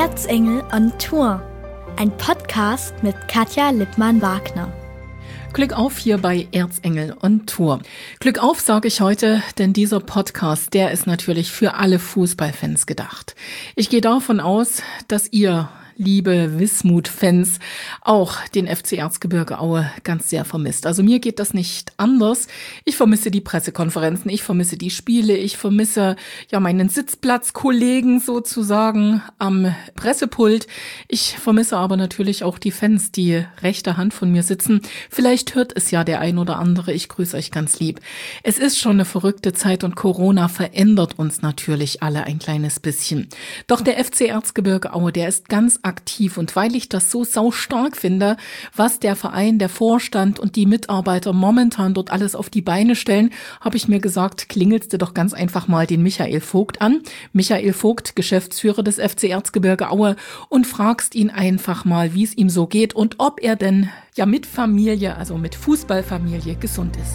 Erzengel on Tour, ein Podcast mit Katja Lippmann-Wagner. Glück auf hier bei Erzengel on Tour. Glück auf sage ich heute, denn dieser Podcast, der ist natürlich für alle Fußballfans gedacht. Ich gehe davon aus, dass ihr, liebe Wismut-Fans, auch den FC Erzgebirge Aue ganz sehr vermisst. Also mir geht das nicht anders. Ich vermisse die Pressekonferenzen, ich vermisse die Spiele, ich vermisse meinen Sitzplatzkollegen sozusagen am Pressepult. Ich vermisse aber natürlich auch die Fans, die rechte Hand von mir sitzen. Vielleicht hört es ja der ein oder andere. Ich grüße euch ganz lieb. Es ist schon eine verrückte Zeit und Corona verändert uns natürlich alle ein kleines bisschen. Doch der FC Erzgebirge Aue, der ist ganz aktiv, und weil ich das so saustark finde, was der Verein, der Vorstand und die Mitarbeiter momentan dort alles auf die Beine stellen, habe ich mir gesagt, klingelst du doch ganz einfach mal den Michael Vogt an. Michael Vogt, Geschäftsführer des FC Erzgebirge Aue, und fragst ihn einfach mal, wie es ihm so geht und ob er denn mit Familie, also mit Fußballfamilie, gesund ist.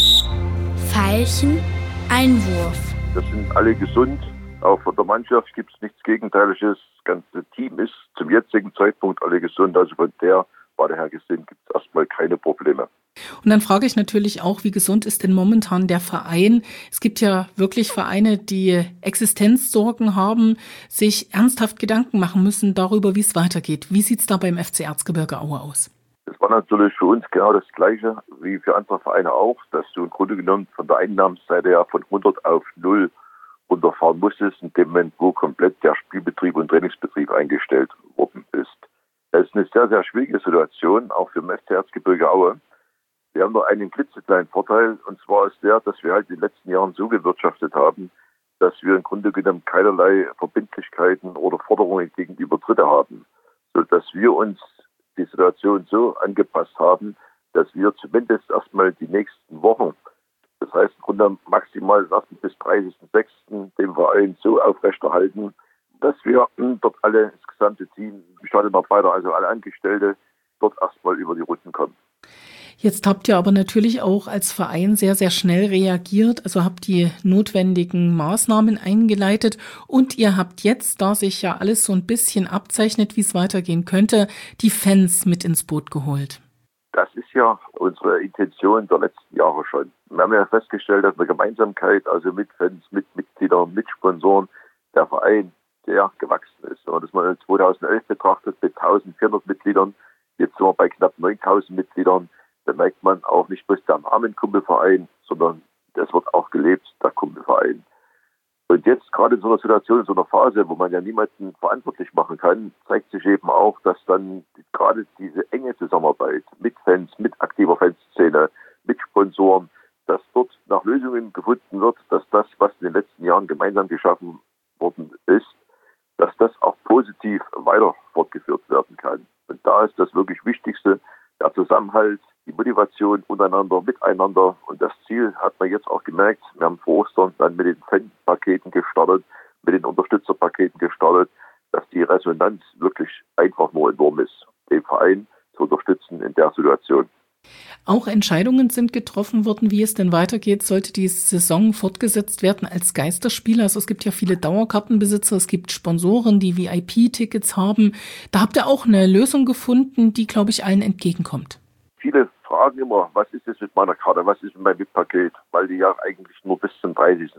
Veilchen Einwurf. Wir sind alle gesund. Auch von der Mannschaft gibt es nichts Gegenteiliges. Das ganze Team ist zum jetzigen Zeitpunkt alle gesund. Also von der Warte her gesehen gibt es erstmal keine Probleme. Und dann frage ich natürlich auch, wie gesund ist denn momentan der Verein? Es gibt ja wirklich Vereine, die Existenzsorgen haben, sich ernsthaft Gedanken machen müssen darüber, wie es weitergeht. Wie sieht es da beim FC Erzgebirge Aue aus? Das war natürlich für uns genau das Gleiche wie für andere Vereine auch, dass du im Grunde genommen von der Einnahmenseite ja von 100 auf 0 runterfahren musstest, in dem Moment, wo komplett der Spielbetrieb und Trainingsbetrieb eingestellt worden ist. Das ist eine sehr, sehr schwierige Situation, auch für den FC Erzgebirge Aue. Wir haben nur einen klitzekleinen Vorteil, und zwar ist der, dass wir halt in den letzten Jahren so gewirtschaftet haben, dass wir im Grunde genommen keinerlei Verbindlichkeiten oder Forderungen gegenüber Dritte haben, sodass wir uns die Situation so angepasst haben, dass wir zumindest erstmal die nächsten Wochen, das heißt im Grunde maximal bis 30.06. den Verein so aufrechterhalten, dass wir dort alle, das gesamte Team, Stadionarbeiter, also alle Angestellte, dort erstmal über die Runden kommen. Jetzt habt ihr aber natürlich auch als Verein sehr, sehr schnell reagiert, also habt die notwendigen Maßnahmen eingeleitet, und ihr habt jetzt, da sich ja alles so ein bisschen abzeichnet, wie es weitergehen könnte, die Fans mit ins Boot geholt. Das ist ja unsere Intention der letzten Jahre schon. Wir haben ja festgestellt, dass eine Gemeinsamkeit, also mit Fans, mit Mitgliedern, mit Sponsoren, der Verein sehr gewachsen ist. Wenn man das mal 2011 betrachtet, mit 1400 Mitgliedern, jetzt sind wir bei knapp 9000 Mitgliedern, dann merkt man auch nicht bloß der Name Kumpelverein, sondern das wird auch gelebt, der Kumpelverein. Und jetzt gerade in so einer Situation, in so einer Phase, wo man ja niemanden verantwortlich machen kann, zeigt sich eben auch, dass dann gerade diese enge Zusammenarbeit mit Fans, mit aktiver Fanszene, mit Sponsoren, dass dort nach Lösungen gefunden wird, dass das, was in den letzten Jahren gemeinsam geschaffen worden ist, dass das auch positiv weiter fortgeführt werden kann. Und da ist das wirklich Wichtigste, der Zusammenhalt, die Motivation untereinander, miteinander. Und das Ziel hat man jetzt auch gemerkt. Wir haben vor Ostern dann mit den Fanpaketen gestartet, mit den Unterstützerpaketen gestartet, dass die Resonanz wirklich einfach nur enorm ist, den Verein zu unterstützen in der Situation. Auch Entscheidungen sind getroffen worden, wie es denn weitergeht, sollte die Saison fortgesetzt werden als Geisterspiel. Also es gibt ja viele Dauerkartenbesitzer, es gibt Sponsoren, die VIP-Tickets haben. Da habt ihr auch eine Lösung gefunden, die, glaube ich, allen entgegenkommt. Viele fragen immer, was ist jetzt mit meiner Karte, was ist mit meinem VIP-Paket, weil die ja eigentlich nur bis zum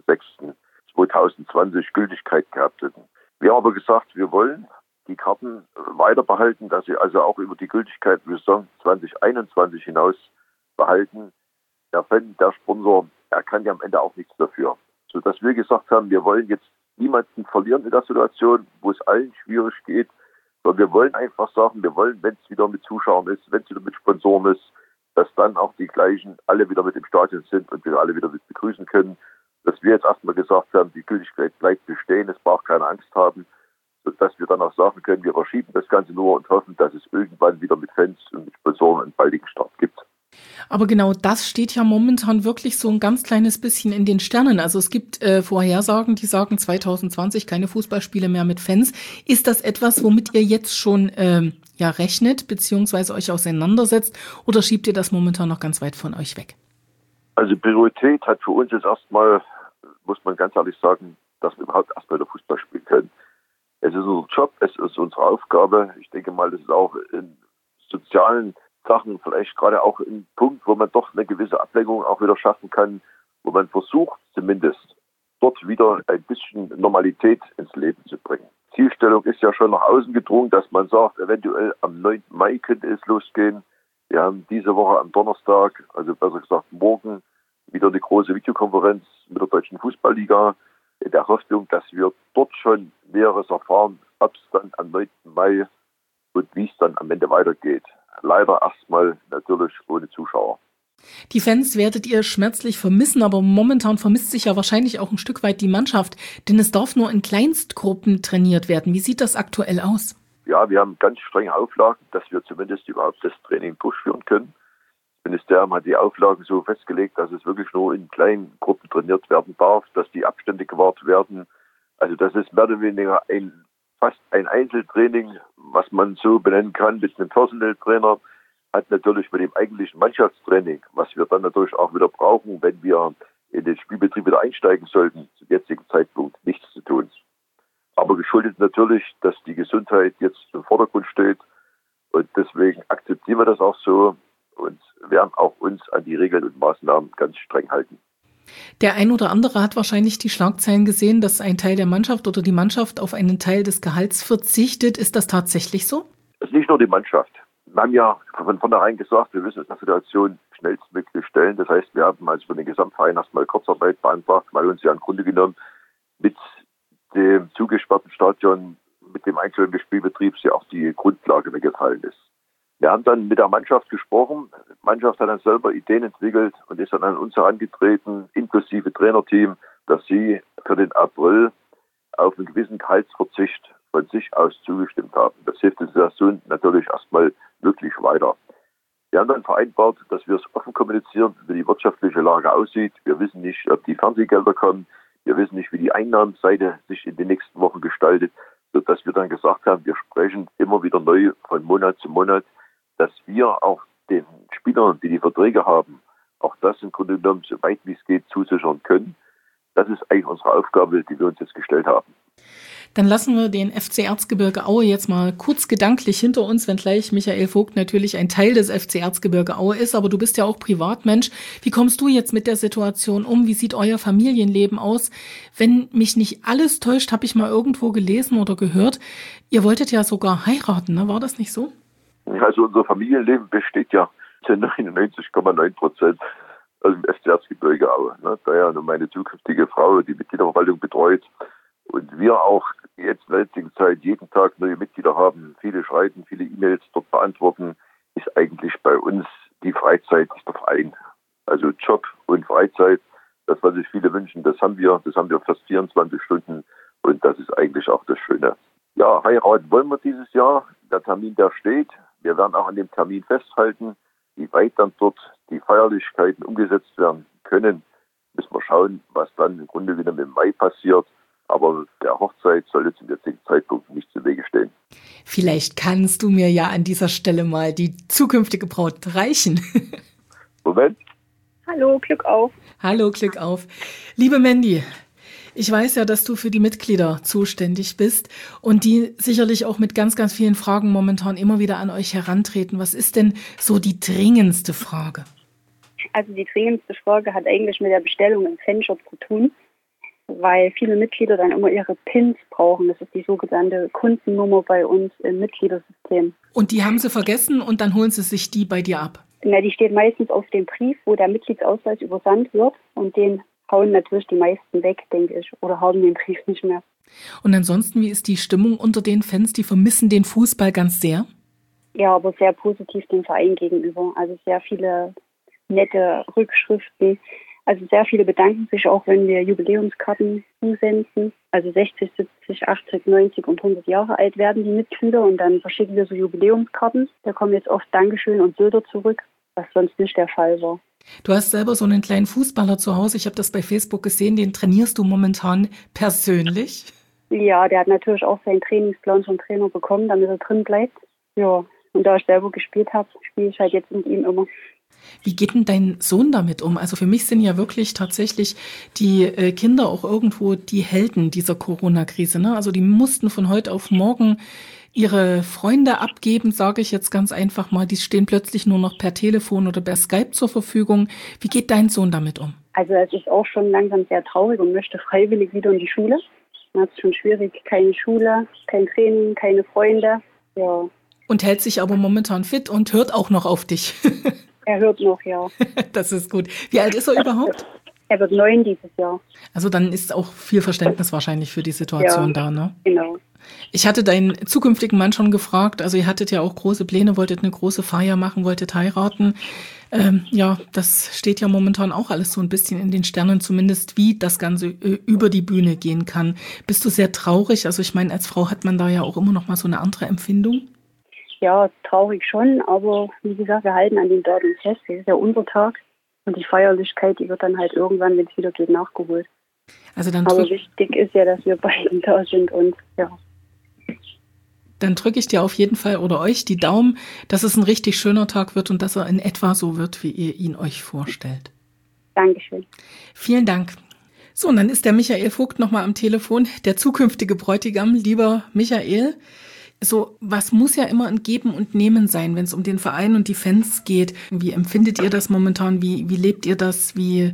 30.06.2020 Gültigkeit gehabt hätten. Wir haben aber gesagt, wir wollen die Karten weiter behalten, dass sie also auch über die Gültigkeit für Saison 2021 hinaus behalten. Der Fan, der Sponsor, er kann ja am Ende auch nichts dafür. Sodass wir gesagt haben, wir wollen jetzt niemanden verlieren in der Situation, wo es allen schwierig geht, sondern wir wollen einfach sagen, wir wollen, wenn es wieder mit Zuschauern ist, wenn es wieder mit Sponsoren ist, dass dann auch die gleichen alle wieder mit im Stadion sind und wir alle wieder mit begrüßen können. Dass wir jetzt erstmal gesagt haben, die Gültigkeit bleibt bestehen, es braucht keine Angst haben, sodass wir dann auch sagen können, wir verschieben das Ganze nur und hoffen, dass es irgendwann wieder mit Fans und mit Sponsoren einen baldigen Start gibt. Aber genau das steht ja momentan wirklich so ein ganz kleines bisschen in den Sternen. Also es gibt Vorhersagen, die sagen 2020 keine Fußballspiele mehr mit Fans. Ist das etwas, womit ihr jetzt schon rechnet, beziehungsweise euch auseinandersetzt, oder schiebt ihr das momentan noch ganz weit von euch weg? Also Priorität hat für uns jetzt erstmal, muss man ganz ehrlich sagen, dass wir überhaupt erstmal wieder Fußball spielen können. Es ist unser Job, es ist ist unsere Aufgabe. Ich denke mal, das ist auch in sozialen Sachen vielleicht gerade auch ein Punkt, wo man doch eine gewisse Ablenkung auch wieder schaffen kann, wo man versucht zumindest dort wieder ein bisschen Normalität ins Leben zu bringen. Zielstellung ist ja schon nach außen gedrungen, dass man sagt, eventuell am 9. Mai könnte es losgehen. Wir haben diese Woche am Donnerstag, also besser gesagt morgen, wieder eine große Videokonferenz mit der Deutschen Fußballliga in der Hoffnung, dass wir dort schon Näheres erfahren, ob es dann am 9. Mai und wie es dann am Ende weitergeht. Leider erstmal natürlich ohne Zuschauer. Die Fans werdet ihr schmerzlich vermissen, aber momentan vermisst sich ja wahrscheinlich auch ein Stück weit die Mannschaft, denn es darf nur in Kleinstgruppen trainiert werden. Wie sieht das aktuell aus? Ja, wir haben ganz strenge Auflagen, dass wir zumindest überhaupt das Training durchführen können. Das Ministerium hat die Auflagen so festgelegt, dass es wirklich nur in kleinen Gruppen trainiert werden darf, dass die Abstände gewahrt werden. Also das ist mehr oder weniger fast ein Einzeltraining, was man so benennen kann, mit einem Personal Trainer. Hat natürlich mit dem eigentlichen Mannschaftstraining, was wir dann natürlich auch wieder brauchen, wenn wir in den Spielbetrieb wieder einsteigen sollten, zum jetzigen Zeitpunkt nichts zu tun. Aber geschuldet natürlich, dass die Gesundheit jetzt im Vordergrund steht und deswegen akzeptieren wir das auch so und werden auch uns an die Regeln und Maßnahmen ganz streng halten. Der ein oder andere hat wahrscheinlich die Schlagzeilen gesehen, dass ein Teil der Mannschaft oder die Mannschaft auf einen Teil des Gehalts verzichtet. Ist das tatsächlich so? Es ist nicht nur die Mannschaft. Wir haben ja von vornherein gesagt, wir müssen uns der Situation schnellstmöglich stellen. Das heißt, wir haben also für den Gesamtverein erstmal Kurzarbeit beantragt, weil uns ja im Grunde genommen mit dem zugesperrten Stadion, mit dem Einstellen des Spielbetriebs ja auch die Grundlage weggefallen ist. Wir haben dann mit der Mannschaft gesprochen. Die Mannschaft hat dann selber Ideen entwickelt und ist dann an uns herangetreten, inklusive Trainerteam, dass sie für den April auf einen gewissen Gehaltsverzicht von sich aus zugestimmt haben. Das hilft der Situation natürlich erstmal wirklich weiter. Wir haben dann vereinbart, dass wir es offen kommunizieren, wie die wirtschaftliche Lage aussieht. Wir wissen nicht, ob die Fernsehgelder kommen. Wir wissen nicht, wie die Einnahmenseite sich in den nächsten Wochen gestaltet, sodass wir dann gesagt haben, wir sprechen immer wieder neu von Monat zu Monat, dass wir auch den Spielern, die die Verträge haben, auch das im Grunde genommen so weit wie es geht zusichern können. Das ist eigentlich unsere Aufgabe, die wir uns jetzt gestellt haben. Dann lassen wir den FC Erzgebirge Aue jetzt mal kurz gedanklich hinter uns, wenngleich Michael Vogt natürlich ein Teil des FC Erzgebirge Aue ist, aber du bist ja auch Privatmensch. Wie kommst du jetzt mit der Situation um? Wie sieht euer Familienleben aus? Wenn mich nicht alles täuscht, habe ich mal irgendwo gelesen oder gehört, ihr wolltet ja sogar heiraten, ne? War das nicht so? Also unser Familienleben besteht ja zu 99,9% aus dem FC Erzgebirge Aue. Ne? Da ja meine zukünftige Frau die Mitgliederverwaltung betreut und wir auch jetzt in der jetzigen Zeit jeden Tag neue Mitglieder haben, viele schreiben, viele E-Mails dort beantworten, ist eigentlich bei uns die Freizeit der Verein. Also Job und Freizeit, das, was sich viele wünschen, das haben wir fast 24 Stunden und das ist eigentlich auch das Schöne. Ja, heiraten wollen wir dieses Jahr. Der Termin, der steht. Wir werden auch an dem Termin festhalten. Wie weit dann dort die Feierlichkeiten umgesetzt werden können, müssen wir schauen, was dann im Grunde genommen im Mai passiert. Aber der Hochzeit soll jetzt zum jetzigen Zeitpunkt nicht zu Wege stehen. Vielleicht kannst du mir ja an dieser Stelle mal die zukünftige Braut reichen. Moment. Hallo, Glück auf. Hallo, Glück auf. Liebe Mandy, ich weiß ja, dass du für die Mitglieder zuständig bist und die sicherlich auch mit ganz, ganz vielen Fragen momentan immer wieder an euch herantreten. Was ist denn so die dringendste Frage? Also die dringendste Frage hat eigentlich mit der Bestellung im Fanshop zu tun, weil viele Mitglieder dann immer ihre PINs brauchen. Das ist die sogenannte Kundennummer bei uns im Mitgliedersystem. Und die haben sie vergessen und dann holen sie sich die bei dir ab? Na, die steht meistens auf dem Brief, wo der Mitgliedsausweis übersandt wird und den hauen natürlich die meisten weg, denke ich, oder haben den Brief nicht mehr. Und ansonsten, wie ist die Stimmung unter den Fans? Die vermissen den Fußball ganz sehr? Ja, aber sehr positiv dem Verein gegenüber. Also sehr viele nette Rückschriften. Also sehr viele bedanken sich auch, wenn wir Jubiläumskarten zusenden. Also 60, 70, 80, 90 und 100 Jahre alt werden die Mitglieder und dann verschicken wir so Jubiläumskarten. Da kommen jetzt oft Dankeschön und Bilder zurück, was sonst nicht der Fall war. Du hast selber so einen kleinen Fußballer zu Hause. Ich habe das bei Facebook gesehen. Den trainierst du momentan persönlich? Ja, der hat natürlich auch seinen Trainingsplan vom Trainer bekommen, damit er drin bleibt. Ja, und da ich selber gespielt habe, spiele ich halt jetzt mit ihm immer. Wie geht denn dein Sohn damit um? Also für mich sind ja wirklich tatsächlich die Kinder auch irgendwo die Helden dieser Corona-Krise, ne? Also die mussten von heute auf morgen ihre Freunde abgeben, sage ich jetzt ganz einfach mal. Die stehen plötzlich nur noch per Telefon oder per Skype zur Verfügung. Wie geht dein Sohn damit um? Also es ist auch schon langsam sehr traurig und möchte freiwillig wieder in die Schule. Es ist schon schwierig, keine Schule, kein Training, keine Freunde. Ja. Und hält sich aber momentan fit und hört auch noch auf dich. Er hört noch, ja. Das ist gut. Wie alt ist er überhaupt? Er wird 9 dieses Jahr. Also dann ist auch viel Verständnis wahrscheinlich für die Situation da, ne? Genau. Ich hatte deinen zukünftigen Mann schon gefragt, also ihr hattet ja auch große Pläne, wolltet eine große Feier machen, wolltet heiraten. Ja, das steht ja momentan auch alles so ein bisschen in den Sternen, zumindest wie das Ganze über die Bühne gehen kann. Bist du sehr traurig? Also ich meine, als Frau hat man da ja auch immer noch mal so eine andere Empfindung. Ja, traurig schon, aber wie gesagt, wir halten an dem Datum fest. Das ist ja unser Tag und die Feierlichkeit, die wird dann halt irgendwann, wenn es wieder geht, nachgeholt. Also dann aber wichtig ist ja, dass wir beiden da sind und ja. Dann drücke ich dir auf jeden Fall oder euch die Daumen, dass es ein richtig schöner Tag wird und dass er in etwa so wird, wie ihr ihn euch vorstellt. Dankeschön. Vielen Dank. So, und dann ist der Michael Vogt nochmal am Telefon, der zukünftige Bräutigam. Lieber Michael, so, was muss ja immer ein Geben und Nehmen sein, wenn es um den Verein und die Fans geht. Wie empfindet ihr das momentan? Wie lebt ihr das? Wie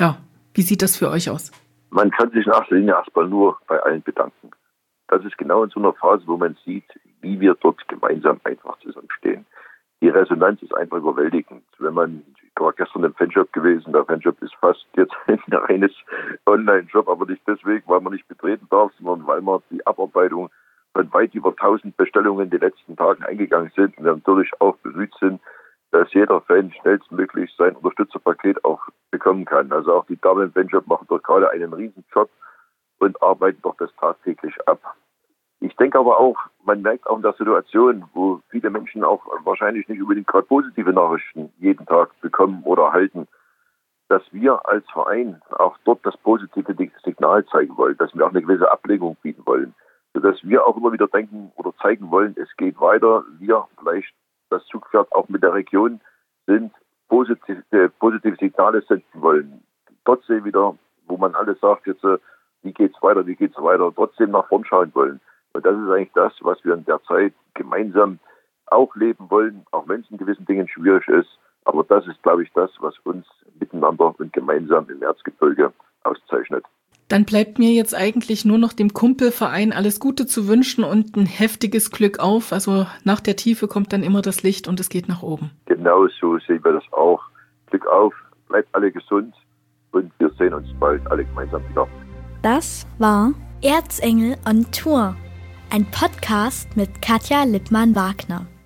sieht das für euch aus? Man kann sich in erster Linie erstmal nur bei allen bedanken. Das ist genau in so einer Phase, wo man sieht, wie wir dort gemeinsam einfach zusammenstehen. Die Resonanz ist einfach überwältigend. Ich war gestern im Fanshop gewesen, der Fanshop ist fast jetzt ein reines Online-Shop, aber nicht deswegen, weil man nicht betreten darf, sondern weil man die Abarbeitung von weit über 1000 Bestellungen in den letzten Tagen eingegangen sind und wir natürlich auch bemüht sind, dass jeder Fan schnellstmöglich sein Unterstützerpaket auch bekommen kann. Also auch die Damen im Fanshop machen dort gerade einen riesen Job und arbeiten doch das tagtäglich ab. Ich denke aber auch, man merkt auch in der Situation, wo viele Menschen auch wahrscheinlich nicht unbedingt gerade positive Nachrichten jeden Tag bekommen oder erhalten, dass wir als Verein auch dort das positive Signal zeigen wollen, dass wir auch eine gewisse Ablenkung bieten wollen, sodass wir auch immer wieder denken oder zeigen wollen, es geht weiter, wir vielleicht das Zugpferd auch mit der Region sind, positive Signale senden wollen. Trotzdem wieder, wo man alles sagt, jetzt wie geht's weiter, trotzdem nach vorn schauen wollen. Und das ist eigentlich das, was wir in der Zeit gemeinsam auch leben wollen, auch wenn es in gewissen Dingen schwierig ist. Aber das ist, glaube ich, das, was uns miteinander und gemeinsam im Erzgebirge auszeichnet. Dann bleibt mir jetzt eigentlich nur noch dem Kumpelverein alles Gute zu wünschen und ein heftiges Glück auf. Also nach der Tiefe kommt dann immer das Licht und es geht nach oben. Genau so sehen wir das auch. Glück auf, bleibt alle gesund und wir sehen uns bald alle gemeinsam wieder. Das war Erzengel on Tour, ein Podcast mit Katja Lippmann-Wagner.